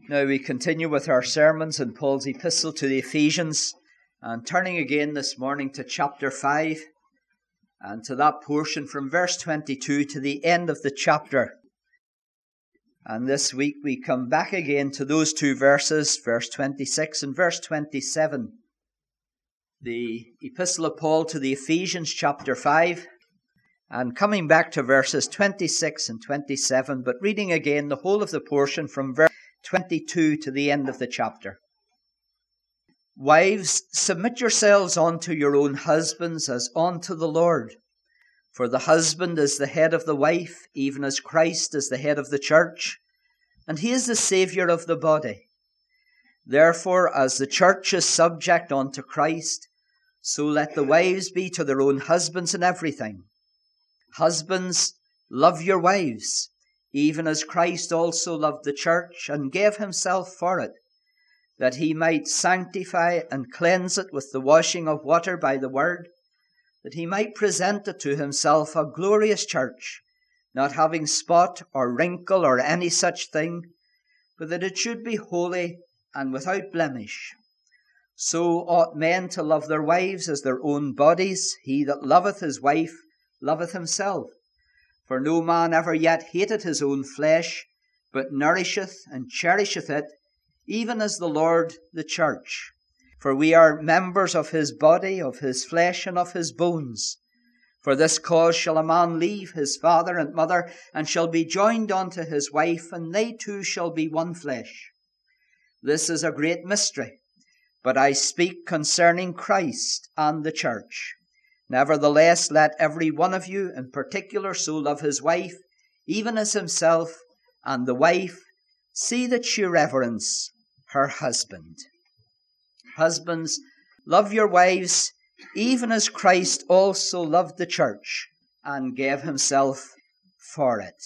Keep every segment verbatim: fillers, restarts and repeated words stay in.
Now we continue with our sermons in Paul's epistle to the Ephesians, and turning again this morning to chapter five, and to that portion from verse twenty-two to the end of the chapter. And this week we come back again to those two verses, verse twenty-six and verse twenty-seven. The epistle of Paul to the Ephesians, chapter five, and coming back to verses twenty-six and twenty-seven, but reading again the whole of the portion from verse twenty-two to the end of the chapter. Wives, submit yourselves unto your own husbands as unto the Lord. For the husband is the head of the wife, even as Christ is the head of the church, and he is the Saviour of the body. Therefore, as the church is subject unto Christ, so let the wives be to their own husbands in everything. Husbands, love your wives, even as Christ also loved the church and gave himself for it, that he might sanctify and cleanse it with the washing of water by the word, that he might present it to himself a glorious church, not having spot or wrinkle or any such thing, but that it should be holy and without blemish. So ought men to love their wives as their own bodies. He that loveth his wife loveth himself. For no man ever yet hated his own flesh, but nourisheth and cherisheth it, even as the Lord the church. For we are members of his body, of his flesh, and of his bones. For this cause shall a man leave his father and mother, and shall be joined unto his wife, and they two shall be one flesh. This is a great mystery, but I speak concerning Christ and the church. Nevertheless, let every one of you in particular so love his wife, even as himself, and the wife see that she reverence her husband. Husbands, love your wives, even as Christ also loved the church, and gave himself for it.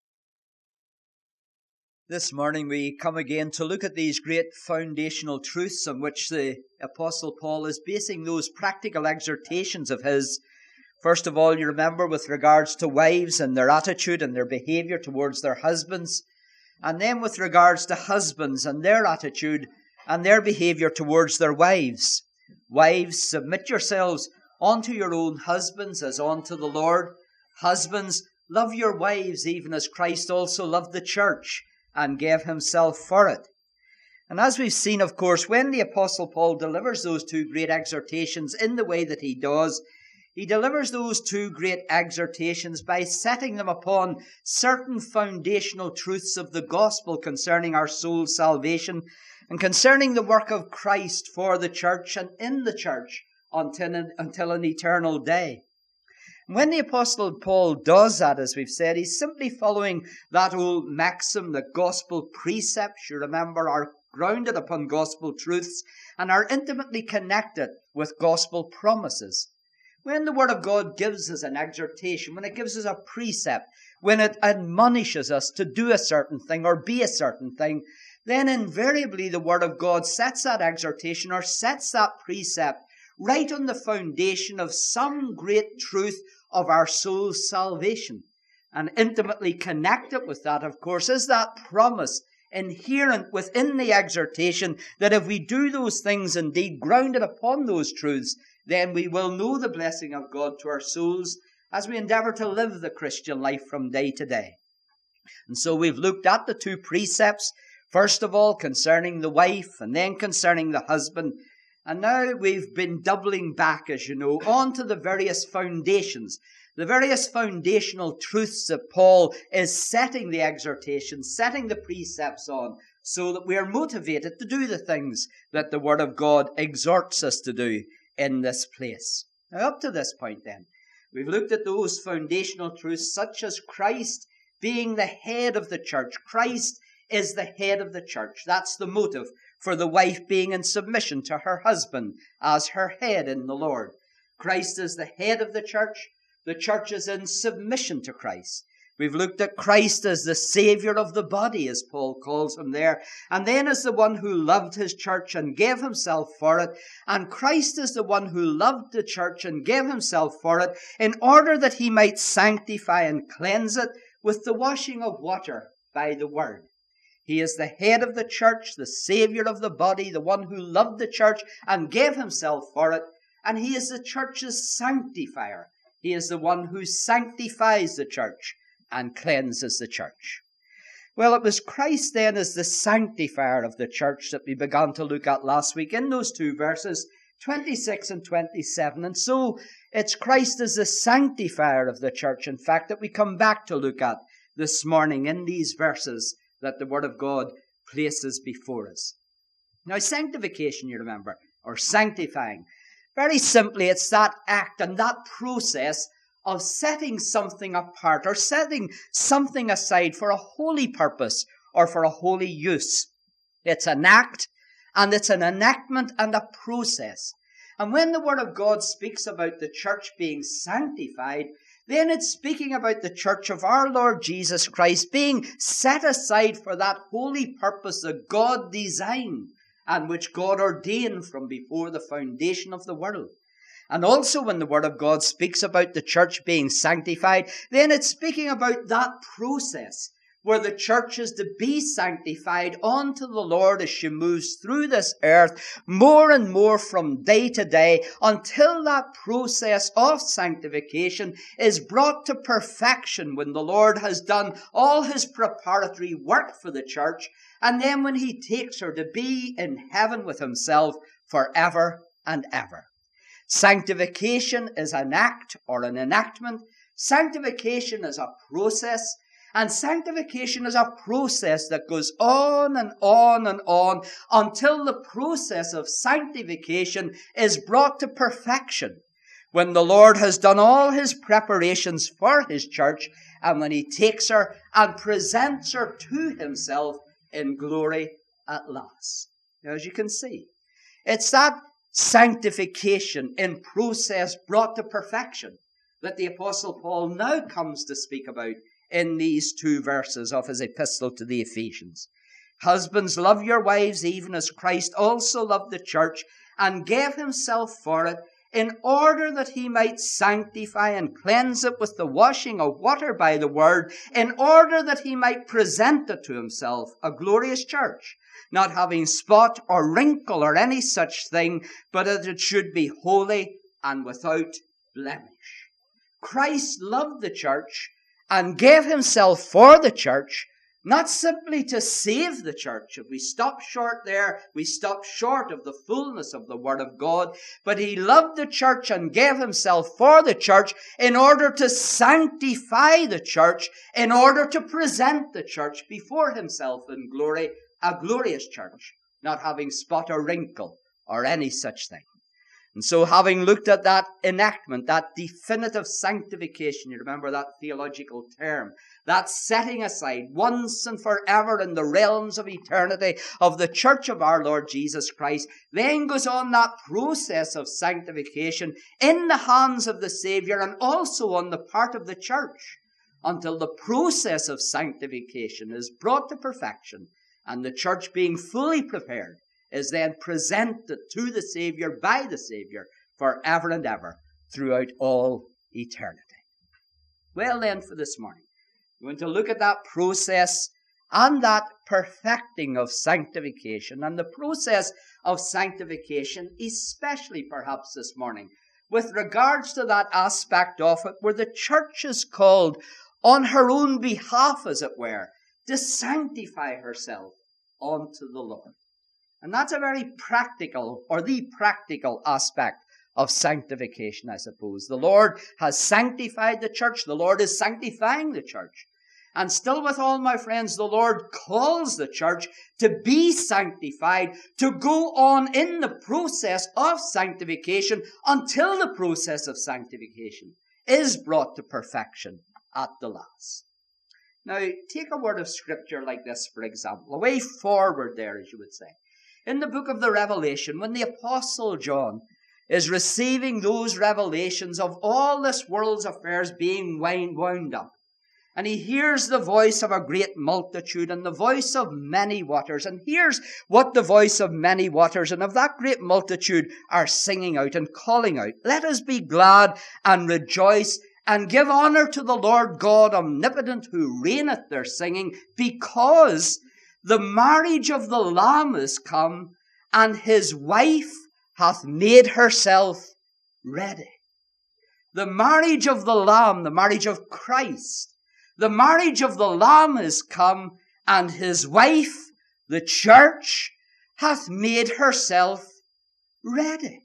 This morning we come again to look at these great foundational truths on which the Apostle Paul is basing those practical exhortations of his. First of all, you remember with regards to wives and their attitude and their behavior towards their husbands, and then with regards to husbands and their attitude and their behavior towards their wives. Wives, submit yourselves unto your own husbands as unto the Lord. Husbands, love your wives even as Christ also loved the church and gave himself for it. And as we've seen, of course, when the Apostle Paul delivers those two great exhortations in the way that he does, he delivers those two great exhortations by setting them upon certain foundational truths of the gospel concerning our soul's salvation and concerning the work of Christ for the church and in the church until, until an eternal day. When the Apostle Paul does that, as we've said, he's simply following that old maxim that gospel precepts, you remember, are grounded upon gospel truths and are intimately connected with gospel promises. When the Word of God gives us an exhortation, when it gives us a precept, when it admonishes us to do a certain thing or be a certain thing, then invariably the Word of God sets that exhortation or sets that precept right on the foundation of some great truth of our soul's salvation. And intimately connected with that, of course, is that promise inherent within the exhortation that if we do those things indeed grounded upon those truths, then we will know the blessing of God to our souls as we endeavour to live the Christian life from day to day. And so we've looked at the two precepts, first of all concerning the wife and then concerning the husband. And now we've been doubling back, as you know, onto the various foundations, the various foundational truths that Paul is setting the exhortation, setting the precepts on, so that we are motivated to do the things that the Word of God exhorts us to do in this place. Now, up to this point then, we've looked at those foundational truths such as Christ being the head of the church. Christ is the head of the church. That's the motive for the wife being in submission to her husband as her head in the Lord. Christ is the head of the church. The church is in submission to Christ. We've looked at Christ as the Saviour of the body, as Paul calls him there, and then as the one who loved his church and gave himself for it. And Christ is the one who loved the church and gave himself for it in order that he might sanctify and cleanse it with the washing of water by the word. He is the head of the church, the Savior of the body, the one who loved the church and gave himself for it. And he is the church's sanctifier. He is the one who sanctifies the church and cleanses the church. Well, it was Christ then as the sanctifier of the church that we began to look at last week in those two verses, twenty-six and twenty-seven. And so it's Christ as the sanctifier of the church, in fact, that we come back to look at this morning in these verses that the Word of God places before us. Now, sanctification, you remember, or sanctifying, very simply, it's that act and that process of setting something apart or setting something aside for a holy purpose or for a holy use. It's an act and it's an enactment and a process. And when the Word of God speaks about the church being sanctified, then it's speaking about the church of our Lord Jesus Christ being set aside for that holy purpose that God designed and which God ordained from before the foundation of the world. And also when the Word of God speaks about the church being sanctified, then it's speaking about that process where the church is to be sanctified unto the Lord as she moves through this earth more and more from day to day until that process of sanctification is brought to perfection when the Lord has done all his preparatory work for the church, and then when he takes her to be in heaven with himself forever and ever. Sanctification is an act or an enactment. Sanctification is a process. And sanctification is a process that goes on and on and on until the process of sanctification is brought to perfection, when the Lord has done all his preparations for his church and when he takes her and presents her to himself in glory at last. Now, as you can see, it's that sanctification in process brought to perfection that the Apostle Paul now comes to speak about in these two verses of his epistle to the Ephesians. Husbands, love your wives even as Christ also loved the church and gave himself for it, in order that he might sanctify and cleanse it with the washing of water by the word, in order that he might present it to himself a glorious church, not having spot or wrinkle or any such thing, but that it should be holy and without blemish. Christ loved the church and gave himself for the church, not simply to save the church. If we stop short there, we stop short of the fullness of the Word of God. But he loved the church and gave himself for the church in order to sanctify the church, in order to present the church before himself in glory, a glorious church, not having spot or wrinkle or any such thing. And so having looked at that enactment, that definitive sanctification, you remember that theological term, that setting aside once and forever in the realms of eternity of the church of our Lord Jesus Christ, then goes on that process of sanctification in the hands of the Savior and also on the part of the church until the process of sanctification is brought to perfection and the church being fully prepared is then presented to the Savior by the Savior forever and ever throughout all eternity. Well then, for this morning, we're going to look at that process and that perfecting of sanctification, and the process of sanctification, especially perhaps this morning, with regards to that aspect of it where the church is called on her own behalf, as it were, to sanctify herself unto the Lord. And that's a very practical, or the practical aspect of sanctification, I suppose. The Lord has sanctified the church. The Lord is sanctifying the church. And still with all, my friends, the Lord calls the church to be sanctified, to go on in the process of sanctification until the process of sanctification is brought to perfection at the last. Now, take a word of scripture like this, for example, a way forward there, as you would say. In the book of the Revelation, when the Apostle John is receiving those revelations of all this world's affairs being wound up, and he hears the voice of a great multitude and the voice of many waters, and hears what the voice of many waters and of that great multitude are singing out and calling out, "Let us be glad and rejoice and give honor to the Lord God omnipotent who reigneth," they're singing, "because The marriage of the Lamb is come, and his wife hath made herself ready. The marriage of the Lamb, the marriage of Christ, the marriage of the Lamb is come, and his wife, the church, hath made herself ready.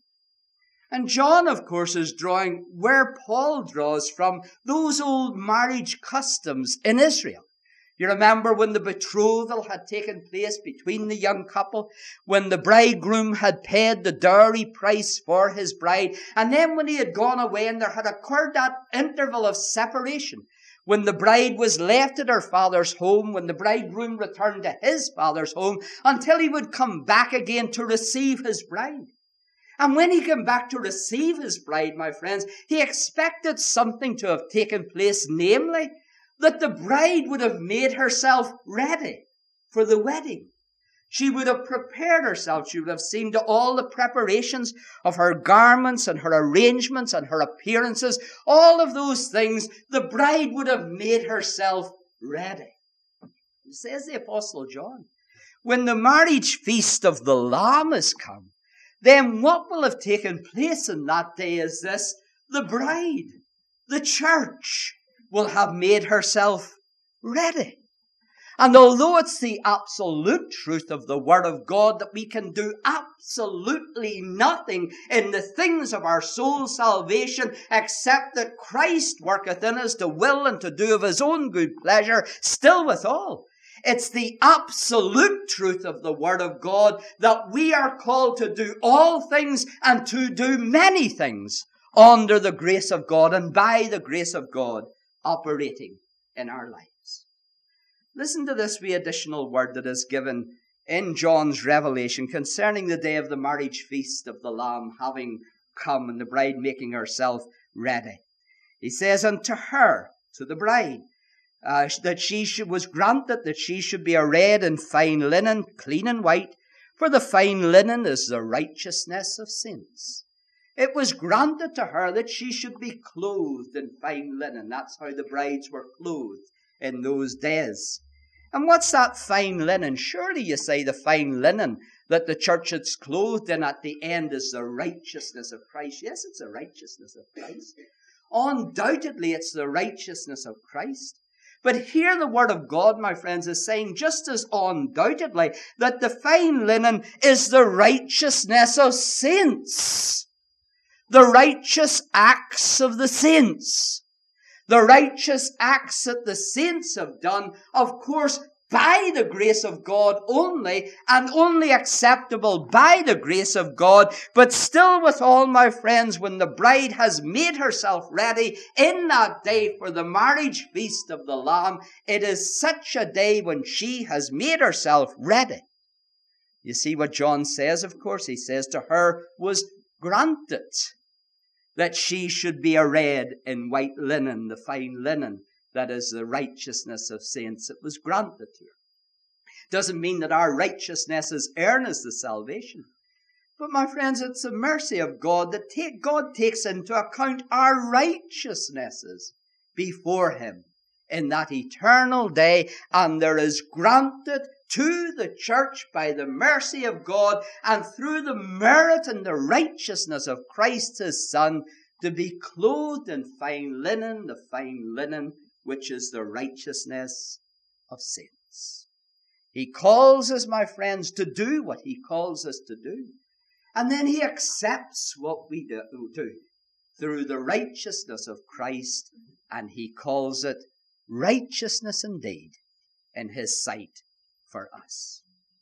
And John, of course, is drawing where Paul draws from those old marriage customs in Israel. You remember when the betrothal had taken place between the young couple, when the bridegroom had paid the dowry price for his bride, and then when he had gone away and there had occurred that interval of separation, when the bride was left at her father's home, when the bridegroom returned to his father's home, until he would come back again to receive his bride. And when he came back to receive his bride, my friends, he expected something to have taken place, namely, that the bride would have made herself ready for the wedding. She would have prepared herself. She would have seen to all the preparations of her garments and her arrangements and her appearances. All of those things, the bride would have made herself ready. Says the Apostle John, when the marriage feast of the Lamb is come, then what will have taken place in that day is this: the bride, the church, will have made herself ready. And although it's the absolute truth of the Word of God that we can do absolutely nothing in the things of our soul salvation except that Christ worketh in us to will and to do of his own good pleasure, still withal, it's the absolute truth of the Word of God that we are called to do all things and to do many things under the grace of God and by the grace of God operating in our lives. Listen to this wee additional word that is given in John's revelation concerning the day of the marriage feast of the Lamb having come and the bride making herself ready. He says, unto her, to the bride, uh, that she should, was granted that she should be arrayed in fine linen, clean and white, for the fine linen is the righteousness of saints. It was granted to her that she should be clothed in fine linen. That's how the brides were clothed in those days. And what's that fine linen? Surely you say the fine linen that the church is clothed in at the end is the righteousness of Christ. Yes, it's the righteousness of Christ. Undoubtedly, it's the righteousness of Christ. But here the Word of God, my friends, is saying just as undoubtedly that the fine linen is the righteousness of saints. The righteous acts of the saints. The righteous acts that the saints have done, of course, by the grace of God only, and only acceptable by the grace of God. But still with all, my friends, when the bride has made herself ready in that day for the marriage feast of the Lamb, it is such a day when she has made herself ready. You see what John says, of course. He says to her was granted that she should be arrayed in white linen, the fine linen that is the righteousness of saints. It was granted to her. Doesn't mean that our righteousness is earned as the salvation. But my friends, it's the mercy of God that take, God takes into account our righteousnesses before him in that eternal day, and there is granted to the church by the mercy of God and through the merit and the righteousness of Christ his Son to be clothed in fine linen, the fine linen which is the righteousness of saints. He calls us, my friends, to do what he calls us to do. And then he accepts what we do, do through the righteousness of Christ, and he calls it righteousness indeed in his sight for us.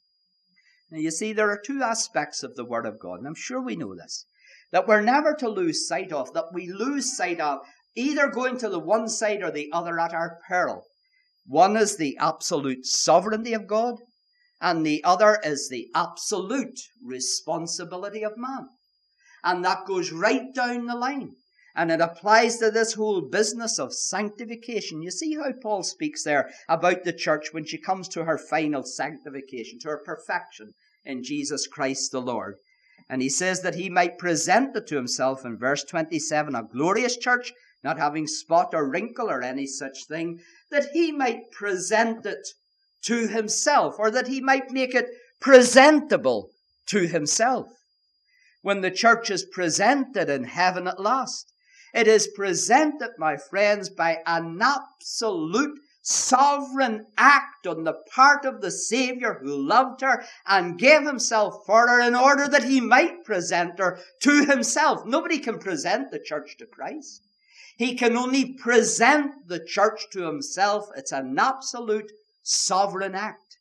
Now you see, there are two aspects of the Word of God, and I'm sure we know this, that we're never to lose sight of, that we lose sight of either going to the one side or the other at our peril. One is the absolute sovereignty of God, and the other is the absolute responsibility of man. And that goes right down the line. And it applies to this whole business of sanctification. You see how Paul speaks there about the church when she comes to her final sanctification, to her perfection in Jesus Christ the Lord. And he says that he might present it to himself in verse twenty-seven, a glorious church, not having spot or wrinkle or any such thing, that he might present it to himself, or that he might make it presentable to himself. When the church is presented in heaven at last, it is presented, my friends, by an absolute sovereign act on the part of the Savior who loved her and gave himself for her in order that he might present her to himself. Nobody can present the church to Christ. He can only present the church to himself. It's an absolute sovereign act.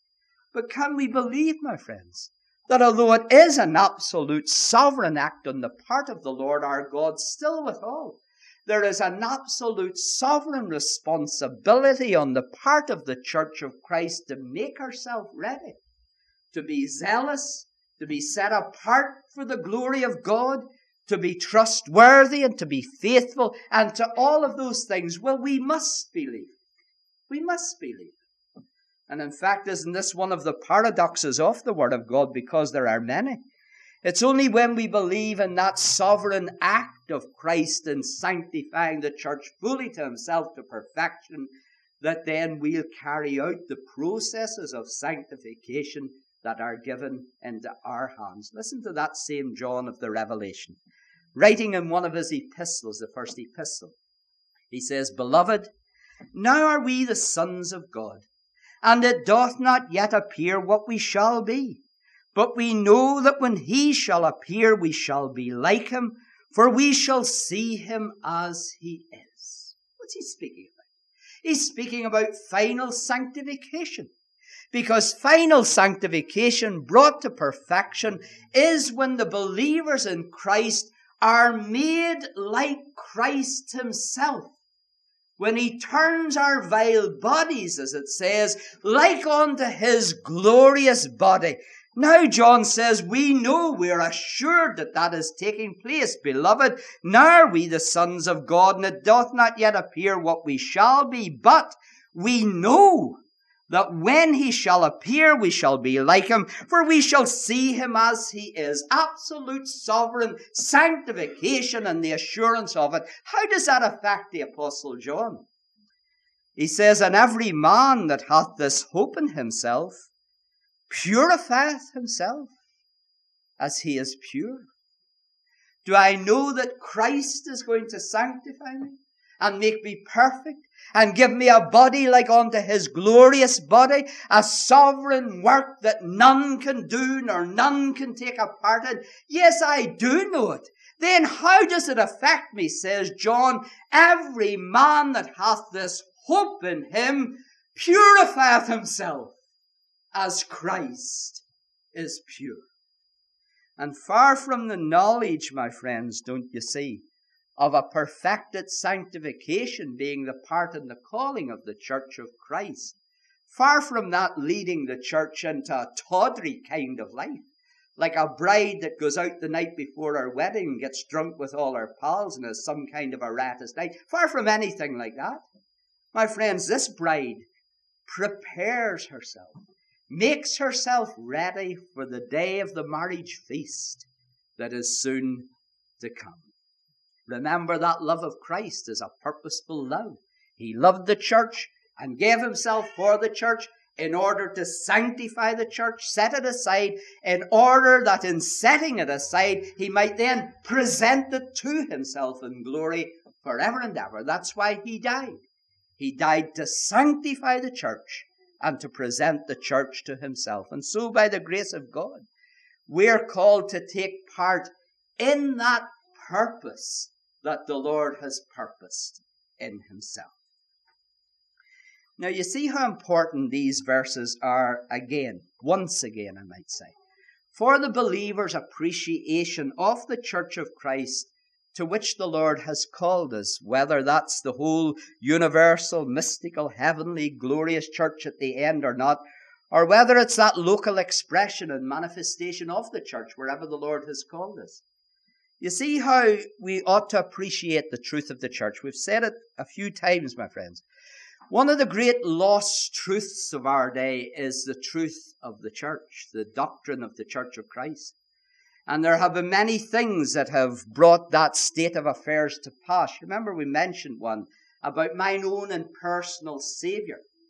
But can we believe, my friends, that although it is an absolute sovereign act on the part of the Lord our God, still withal, there is an absolute sovereign responsibility on the part of the Church of Christ to make herself ready, to be zealous, to be set apart for the glory of God, to be trustworthy and to be faithful, and to all of those things. Well, we must believe. We must believe. And in fact, isn't this one of the paradoxes of the Word of God? Because there are many. It's only when we believe in that sovereign act of Christ in sanctifying the church fully to himself to perfection that then we'll carry out the processes of sanctification that are given into our hands. Listen to that same John of the Revelation, writing in one of his epistles, the first epistle. He says, "Beloved, now are we the sons of God, and it doth not yet appear what we shall be. But we know that when he shall appear, we shall be like him, for we shall see him as he is." What's he speaking about? He's speaking about final sanctification. Because final sanctification brought to perfection is when the believers in Christ are made like Christ himself. When he turns our vile bodies, as it says, like unto his glorious body. Now John says, we know, we are assured that that is taking place. Beloved, now are we the sons of God, and it doth not yet appear what we shall be, but we know that when he shall appear, we shall be like him, for we shall see him as he is. Absolute sovereign sanctification and the assurance of it. How does that affect the Apostle John? He says, "And every man that hath this hope in himself purifieth himself as he is pure." Do I know that Christ is going to sanctify me and make me perfect and give me a body like unto his glorious body, a sovereign work that none can do nor none can take a part in? Yes, I do know it. Then how does it affect me, says John? "Every man that hath this hope in him purifieth himself as Christ is pure." And far from the knowledge, my friends, don't you see, of a perfected sanctification being the part and the calling of the church of Christ, far from that leading the church into a tawdry kind of life, like a bride that goes out the night before her wedding, gets drunk with all her pals and has some kind of a riotous night, far from anything like that. My friends, this bride prepares herself, makes herself ready for the day of the marriage feast that is soon to come. Remember, that love of Christ is a purposeful love. He loved the church and gave himself for the church in order to sanctify the church, set it aside, in order that in setting it aside, he might then present it to himself in glory forever and ever. That's why he died. He died to sanctify the church and to present the church to himself. And so, by the grace of God, we're called to take part in that purpose that the Lord has purposed in himself. Now, you see how important these verses are again, once again, I might say, for the believer's appreciation of the church of Christ to which the Lord has called us, whether that's the whole universal, mystical, heavenly, glorious church at the end or not, or whether it's that local expression and manifestation of the church wherever the Lord has called us. You see how we ought to appreciate the truth of the church. We've said it a few times, my friends. One of the great lost truths of our day is the truth of the church, the doctrine of the church of Christ. And there have been many things that have brought that state of affairs to pass. Remember, we mentioned one about mine own and personal Savior.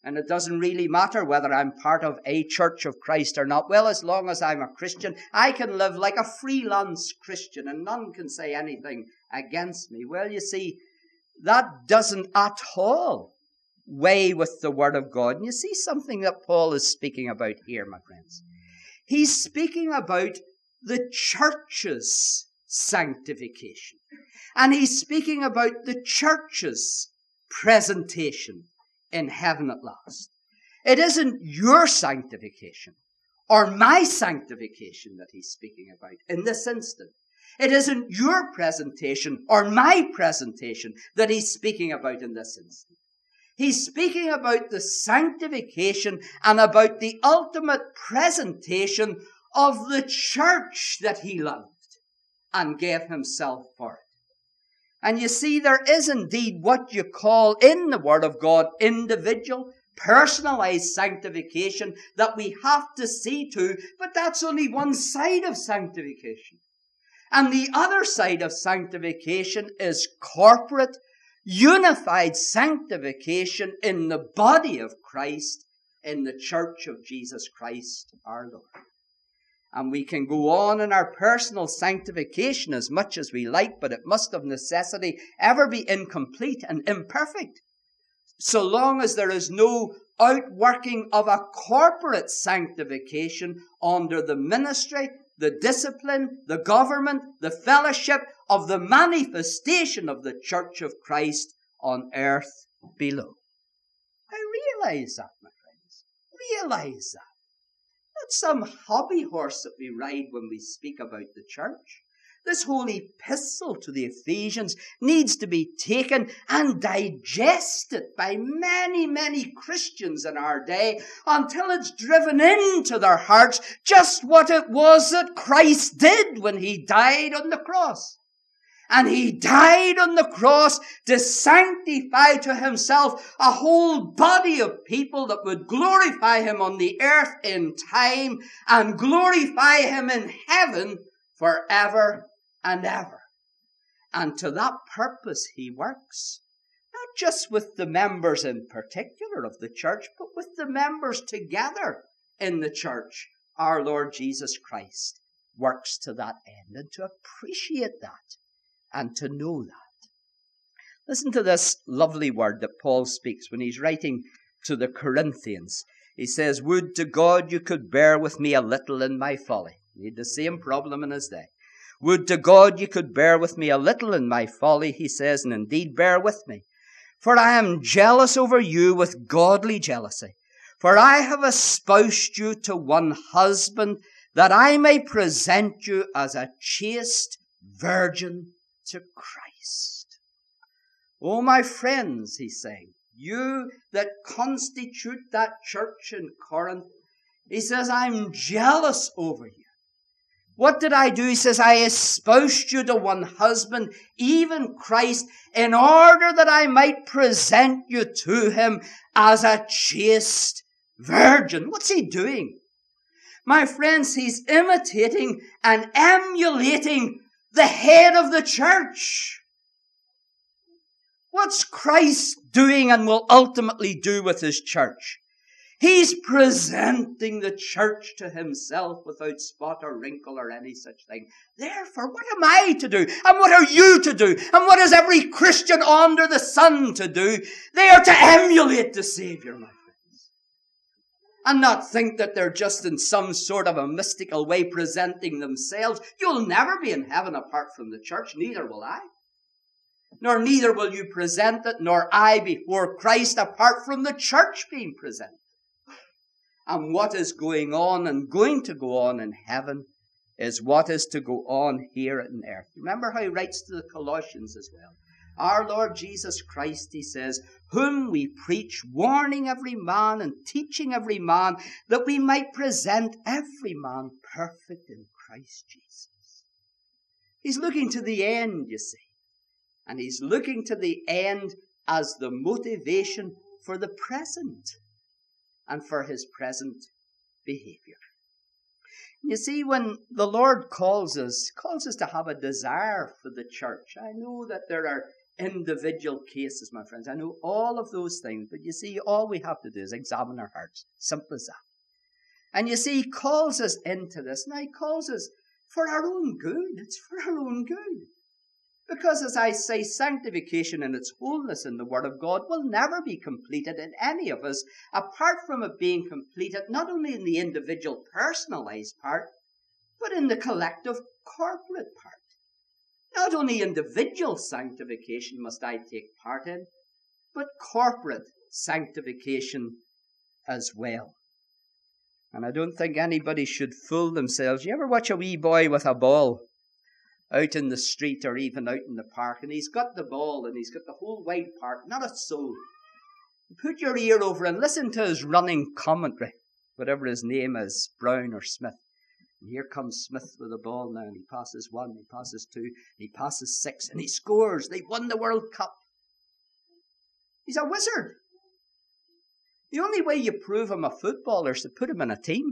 And it doesn't really matter whether I'm part of a Church of Christ or not. Well, as long as I'm a Christian, I can live like a freelance Christian and none can say anything against me. Well, you see, that doesn't at all weigh with the Word of God. And you see something that Paul is speaking about here, my friends. He's speaking about the church's sanctification. And he's speaking about the church's presentation in heaven at last. It isn't your sanctification or my sanctification that he's speaking about in this instant. It isn't your presentation or my presentation that he's speaking about in this instant. He's speaking about the sanctification and about the ultimate presentation of the church that he loved and gave himself for it. And you see, there is indeed what you call in the Word of God individual, personalized sanctification that we have to see to, but that's only one side of sanctification. And the other side of sanctification is corporate, unified sanctification in the body of Christ, in the church of Jesus Christ our Lord. And we can go on in our personal sanctification as much as we like, but it must of necessity ever be incomplete and imperfect, so long as there is no outworking of a corporate sanctification under the ministry, the discipline, the government, the fellowship of the manifestation of the church of Christ on earth below. I realize that, my friends. Realize that. Not some hobby horse that we ride when we speak about the church. This whole epistle to the Ephesians needs to be taken and digested by many, many Christians in our day until it's driven into their hearts just what it was that Christ did when he died on the cross. And he died on the cross to sanctify to himself a whole body of people that would glorify him on the earth in time and glorify him in heaven forever and ever. And to that purpose he works, not just with the members in particular of the church, but with the members together in the church. Our Lord Jesus Christ works to that end, and to appreciate that and to know that. Listen to this lovely word that Paul speaks when he's writing to the Corinthians. He says, "Would to God you could bear with me a little in my folly." He had the same problem in his day. "Would to God you could bear with me a little in my folly," he says, "and indeed bear with me. For I am jealous over you with godly jealousy. For I have espoused you to one husband, that I may present you as a chaste virgin to Christ." Oh, my friends, he's saying, you that constitute that church in Corinth, he says, I'm jealous over you. What did I do? He says, I espoused you to one husband, even Christ, in order that I might present you to him as a chaste virgin. What's he doing? My friends, he's imitating and emulating the head of the church. What's Christ doing and will ultimately do with his church? He's presenting the church to himself without spot or wrinkle or any such thing. Therefore, what am I to do? And what are you to do? And what is every Christian under the sun to do? They are to emulate the Savior, my friends. And not think that they're just in some sort of a mystical way presenting themselves. You'll never be in heaven apart from the church, neither will I. Nor neither will you present it, nor I before Christ apart from the church being presented. And what is going on and going to go on in heaven is what is to go on here on earth. Remember how he writes to the Colossians as well. Our Lord Jesus Christ, he says, whom we preach, warning every man and teaching every man, that we might present every man perfect in Christ Jesus. He's looking to the end, you see. And he's looking to the end as the motivation for the present and for his present behavior. You see, when the Lord calls us, calls us to have a desire for the church. I know that there are individual cases, my friends. I know all of those things, but you see, all we have to do is examine our hearts. Simple as that. And you see, he calls us into this. Now, he calls us for our own good. It's for our own good. Because, as I say, sanctification in its wholeness in the Word of God will never be completed in any of us, apart from it being completed not only in the individual personalized part, but in the collective corporate part. Not only individual sanctification must I take part in, but corporate sanctification as well. And I don't think anybody should fool themselves. You ever watch a wee boy with a ball out in the street or even out in the park, and he's got the ball and he's got the whole wide park, not a soul. Put your ear over and listen to his running commentary, whatever his name is, Brown or Smith. And here comes Smith with the ball now, and he passes one, he passes two, he passes six, and he scores. They've won the World Cup. He's a wizard. The only way you prove him a footballer is to put him in a team.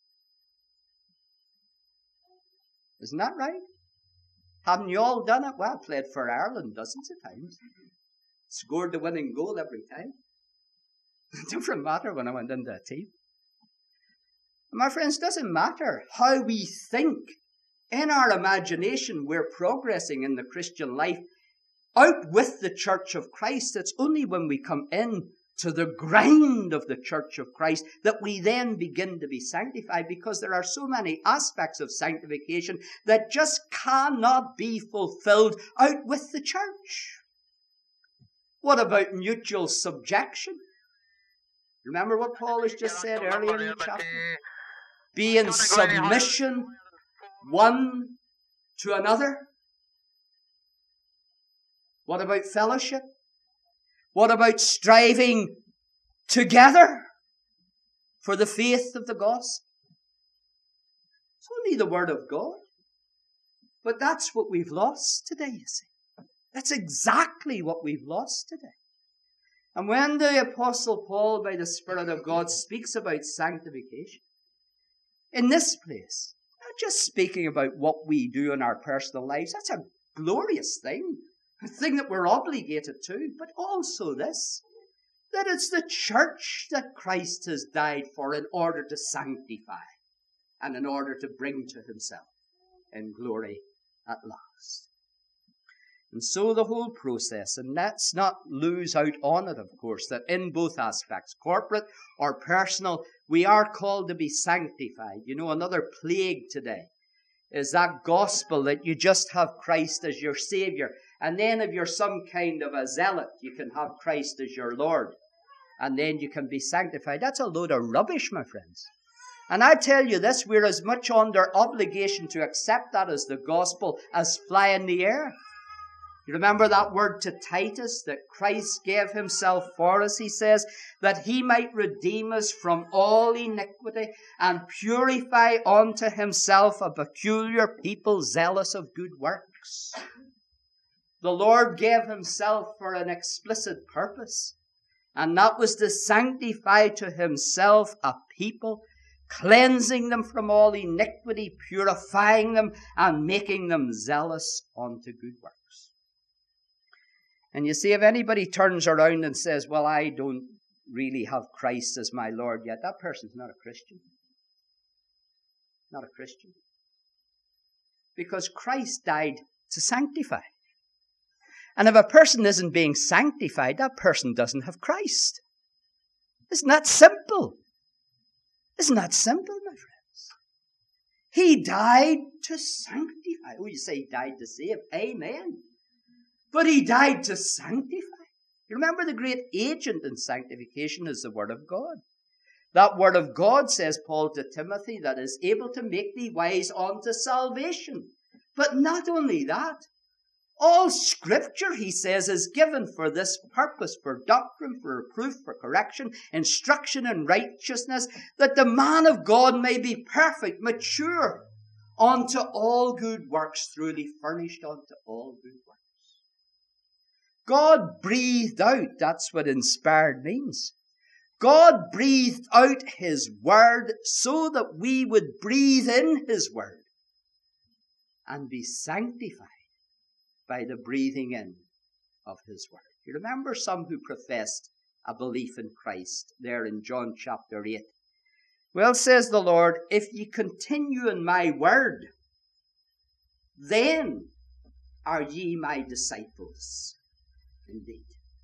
Isn't that right? Haven't you all done it? Well, I played for Ireland dozens of times. Scored the winning goal every time. It didn't matter when I went into a team. My friends, it doesn't matter how we think. In our imagination, we're progressing in the Christian life out with the Church of Christ. It's only when we come in to the grind of the Church of Christ that we then begin to be sanctified, because there are so many aspects of sanctification that just cannot be fulfilled out with the church. What about mutual subjection? Remember what Paul has just said earlier in the chapter? Be in submission one to another. What about fellowship? What about striving together for the faith of the gospel? It's only the Word of God. But that's what we've lost today, you see. That's exactly what we've lost today. And when the Apostle Paul, by the Spirit of God, speaks about sanctification, in this place, not just speaking about what we do in our personal lives, that's a glorious thing, a thing that we're obligated to, but also this, that it's the church that Christ has died for in order to sanctify and in order to bring to himself in glory at last. And so the whole process, and let's not lose out on it, of course, that in both aspects, corporate or personal, we are called to be sanctified. You know, another plague today is that gospel that you just have Christ as your Savior. And then if you're some kind of a zealot, you can have Christ as your Lord. And then you can be sanctified. That's a load of rubbish, my friends. And I tell you this, we're as much under obligation to accept that as the gospel as fly in the air. You remember that word to Titus, that Christ gave himself for us, he says, that he might redeem us from all iniquity and purify unto himself a peculiar people zealous of good works. The Lord gave himself for an explicit purpose, and that was to sanctify to himself a people, cleansing them from all iniquity, purifying them, and making them zealous unto good works. And you see, if anybody turns around and says, well, I don't really have Christ as my Lord yet, that person's not a Christian. Not a Christian. Because Christ died to sanctify. And if a person isn't being sanctified, that person doesn't have Christ. Isn't that simple? Isn't that simple, my friends? He died to sanctify. Oh, you say he died to save. Amen. But he died to sanctify. You remember the great agent in sanctification is the Word of God. That Word of God, says Paul to Timothy, that is able to make thee wise unto salvation. But not only that, all Scripture, he says, is given for this purpose, for doctrine, for reproof, for correction, instruction in righteousness, that the man of God may be perfect, mature, unto all good works, truly furnished unto all good works. God breathed out, that's what inspired means. God breathed out his word so that we would breathe in his word and be sanctified by the breathing in of his word. You remember some who professed a belief in Christ there in John chapter eight. Well, says the Lord, if ye continue in my word, then are ye my disciples indeed.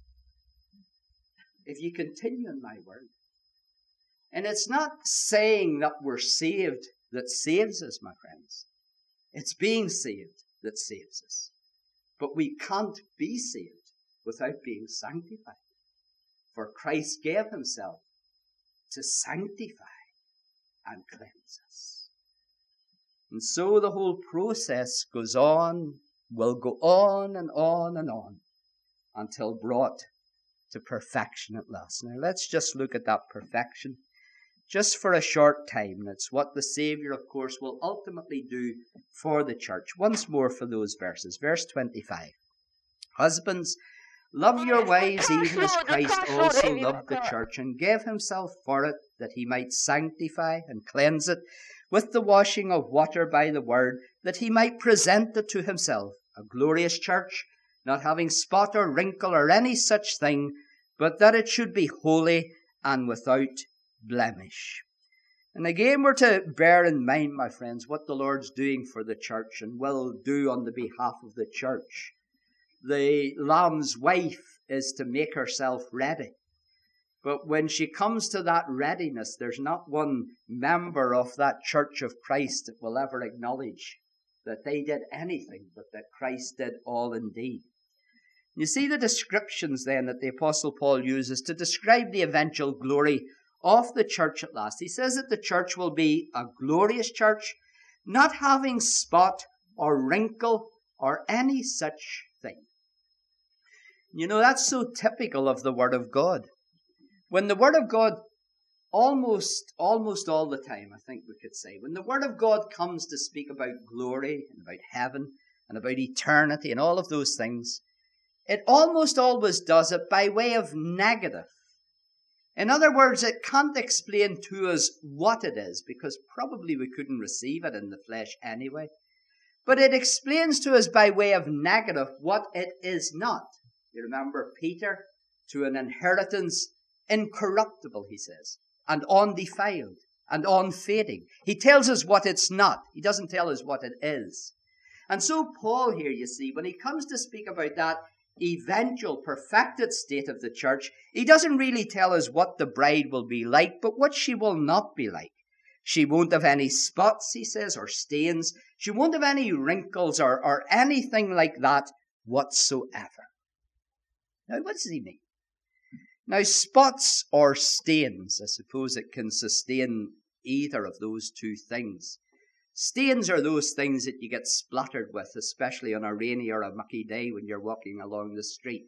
If you continue in my word. And it's not saying that we're saved that saves us, my friends. It's being saved that saves us. But we can't be saved without being sanctified. For Christ gave himself to sanctify and cleanse us. And so the whole process goes on, will go on and on and on until brought to perfection at last. Now let's just look at that perfection just for a short time. That's what the Savior, of course, will ultimately do for the church. Once more for those verses. Verse twenty-five. Husbands, love your wives even as Christ also loved the church and gave himself for it, that he might sanctify and cleanse it with the washing of water by the word, that he might present it to himself, a glorious church, not having spot or wrinkle or any such thing, but that it should be holy and without blemish. And again, we're to bear in mind, my friends, what the Lord's doing for the church and will do on the behalf of the church. The Lamb's wife is to make herself ready. But when she comes to that readiness, there's not one member of that church of Christ that will ever acknowledge that they did anything, but that Christ did all indeed. You see the descriptions then that the Apostle Paul uses to describe the eventual glory of the church at last. He says that the church will be a glorious church, not having spot or wrinkle or any such thing. You know, that's so typical of the Word of God. When the Word of God, almost, almost all the time, I think we could say, when the Word of God comes to speak about glory and about heaven and about eternity and all of those things, it almost always does it by way of negative. In other words, it can't explain to us what it is, because probably we couldn't receive it in the flesh anyway. But it explains to us by way of negative what it is not. You remember Peter, to an inheritance incorruptible, he says, and undefiled, and unfading. He tells us what it's not. He doesn't tell us what it is. And so Paul here, you see, when he comes to speak about that eventual perfected state of the church, he doesn't really tell us what the bride will be like, but what she will not be like. She won't have any spots, he says, or stains. She won't have any wrinkles or, or anything like that whatsoever. Now, what does he mean? Now, spots or stains, I suppose it can sustain either of those two things. Stains are those things that you get splattered with, especially on a rainy or a mucky day when you're walking along the street.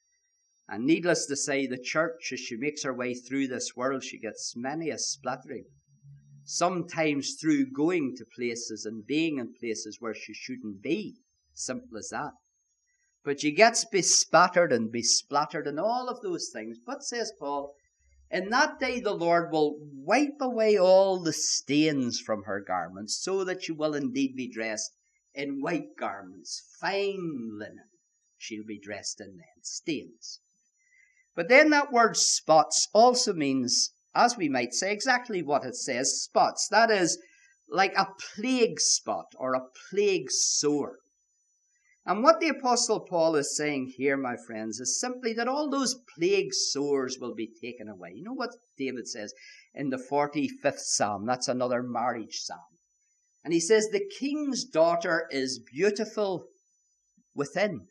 And needless to say, the church, as she makes her way through this world, she gets many a splattering. Sometimes through going to places and being in places where she shouldn't be. Simple as that. But she gets bespattered and besplattered and all of those things. But, says Paul, in that day the Lord will wipe away all the stains from her garments, so that she will indeed be dressed in white garments, fine linen. She'll be dressed in then, stains. But then that word spots also means, as we might say, exactly what it says, spots. That is, like a plague spot or a plague sore. And what the Apostle Paul is saying here, my friends, is simply that all those plague sores will be taken away. You know what David says in the forty-fifth Psalm? That's another marriage psalm. And he says, the king's daughter is beautiful within.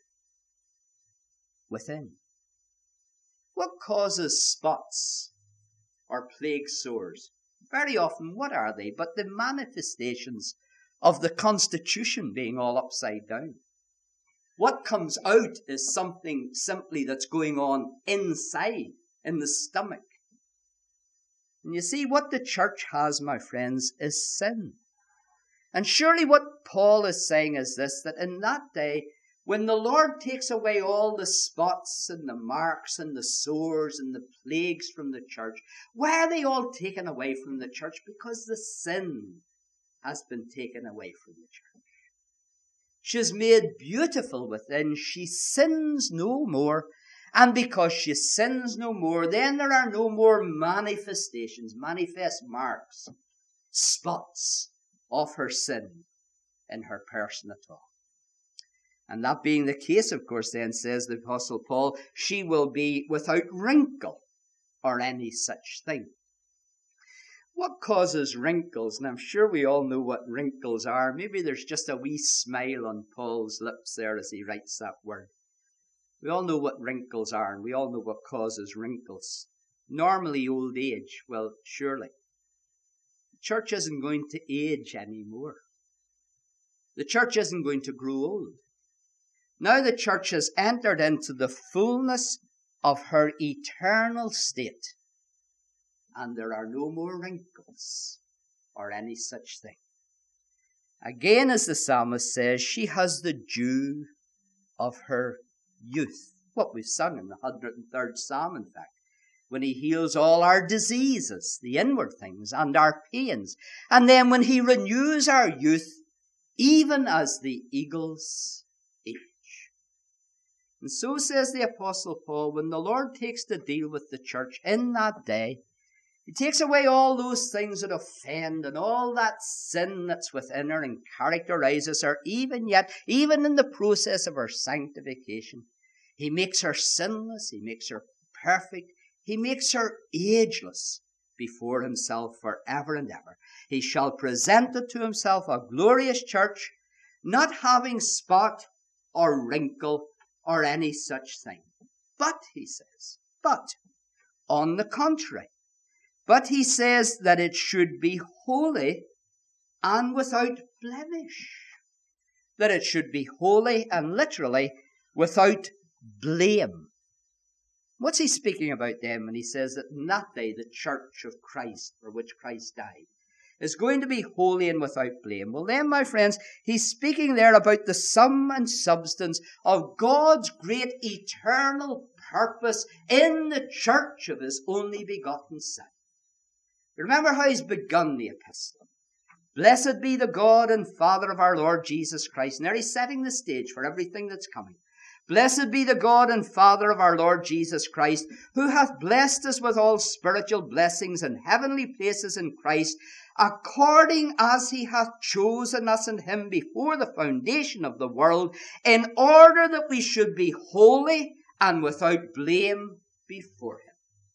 Within. What causes spots or plague sores? Very often, what are they? But the manifestations of the constitution being all upside down. What comes out is something simply that's going on inside, in the stomach. And you see, what the church has, my friends, is sin. And surely what Paul is saying is this, that in that day, when the Lord takes away all the spots and the marks and the sores and the plagues from the church, why are they all taken away from the church? Because the sin has been taken away from the church. She is made beautiful within. She sins no more. And because she sins no more, then there are no more manifestations, manifest marks, spots of her sin in her person at all. And that being the case, of course, then, says the Apostle Paul, she will be without wrinkle or any such thing. What causes wrinkles? And I'm sure we all know what wrinkles are. Maybe there's just a wee smile on Paul's lips there as he writes that word. We all know what wrinkles are, and we all know what causes wrinkles. Normally old age. Well, surely. The church isn't going to age anymore. The church isn't going to grow old. Now the church has entered into the fullness of her eternal state, and there are no more wrinkles or any such thing. Again, as the psalmist says, she has the dew of her youth. What we've sung in the one hundred third Psalm, in fact, when he heals all our diseases, the inward things, and our pains. And then when he renews our youth, even as the eagle's age. And so says the Apostle Paul, when the Lord takes to deal with the church in that day, he takes away all those things that offend and all that sin that's within her and characterizes her, even yet, even in the process of her sanctification. He makes her sinless, he makes her perfect, he makes her ageless before himself forever and ever. He shall present it to himself a glorious church, not having spot or wrinkle or any such thing. But, he says, but, on the contrary, but he says that it should be holy and without blemish. That it should be holy and literally without blame. What's he speaking about then when he says that in that day the church of Christ, for which Christ died, is going to be holy and without blame? Well then, my friends, he's speaking there about the sum and substance of God's great eternal purpose in the church of his only begotten Son. Remember how he's begun the epistle. Blessed be the God and Father of our Lord Jesus Christ. And there he's setting the stage for everything that's coming. Blessed be the God and Father of our Lord Jesus Christ, who hath blessed us with all spiritual blessings in heavenly places in Christ, according as he hath chosen us in him before the foundation of the world, in order that we should be holy and without blame before him.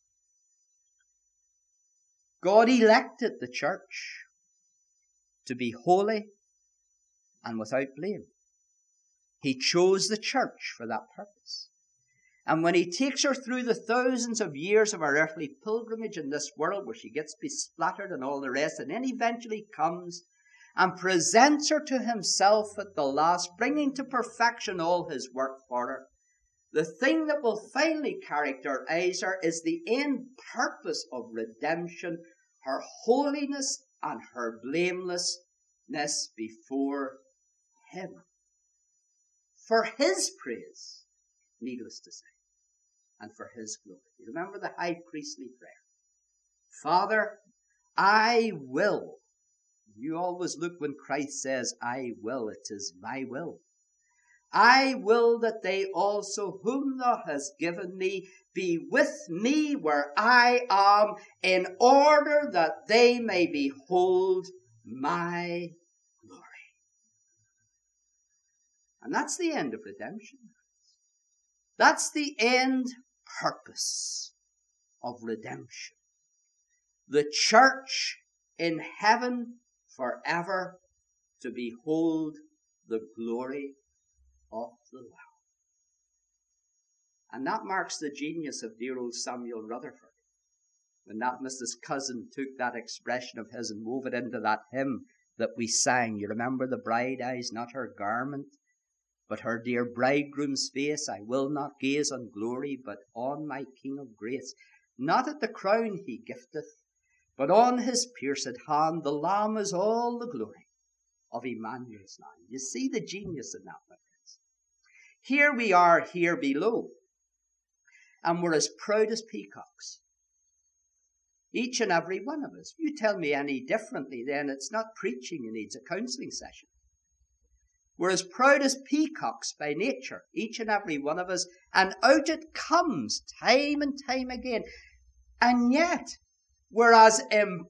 God elected the church to be holy and without blame. He chose the church for that purpose. And when he takes her through the thousands of years of her earthly pilgrimage in this world, where she gets besplattered and all the rest, and then eventually comes and presents her to himself at the last, bringing to perfection all his work for her, the thing that will finally characterize her is the end purpose of redemption, her holiness and her blamelessness before him. For his praise, needless to say, and for his glory. You remember the high priestly prayer. Father, I will. You always look when Christ says, I will, it is my will. I will that they also whom thou hast given me be with me where I am, in order that they may behold my glory. And that's the end of redemption. That's the end purpose of redemption. The church in heaven forever to behold the glory of the Lamb. And that marks the genius of dear old Samuel Rutherford. When that Missus Cousin took that expression of his and wove it into that hymn that we sang. You remember the bride eyes, not her garment, but her dear bridegroom's face. I will not gaze on glory, but on my King of grace. Not at the crown he gifteth, but on his pierced hand. The Lamb is all the glory of Emmanuel's land. You see the genius in that, my friends. Here we are, here below, and we're as proud as peacocks. Each and every one of us. You tell me any differently, then it's not preaching, it needs a counseling session. We're as proud as peacocks by nature, each and every one of us, and out it comes time and time again. And yet, we're as imperfect,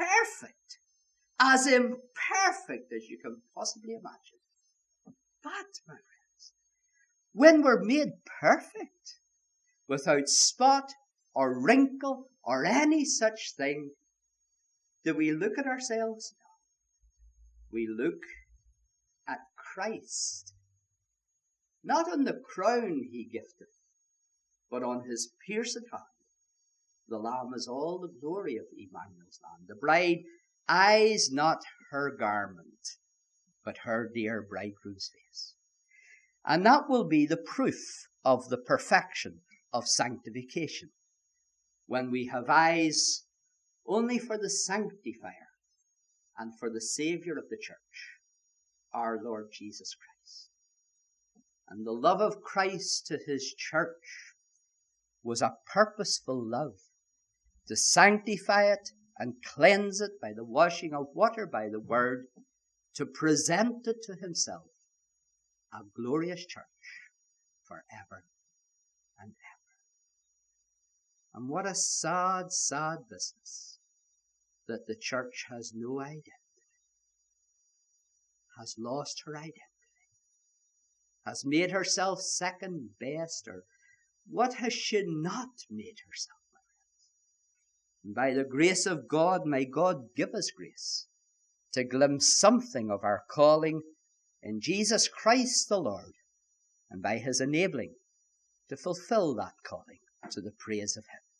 as imperfect as you can possibly imagine. But, my friends, when we're made perfect, without spot or wrinkle or any such thing, do we look at ourselves? No. We look at Christ, not on the crown he gifted, but on his pierced hand. The Lamb is all the glory of Emmanuel's land. The bride eyes not her garment, but her dear bridegroom's face. And that will be the proof of the perfection of sanctification, when we have eyes only for the sanctifier and for the Saviour of the church, our Lord Jesus Christ. And the love of Christ to his church was a purposeful love, to sanctify it and cleanse it by the washing of water by the word, to present it to himself, a glorious church forever and ever. And what a sad, sad business that the church has no identity, has lost her identity, has made herself second best, or what has she not made herself? And by the grace of God, may God give us grace to glimpse something of our calling in Jesus Christ the Lord, and by his enabling to fulfill that calling to the praise of him.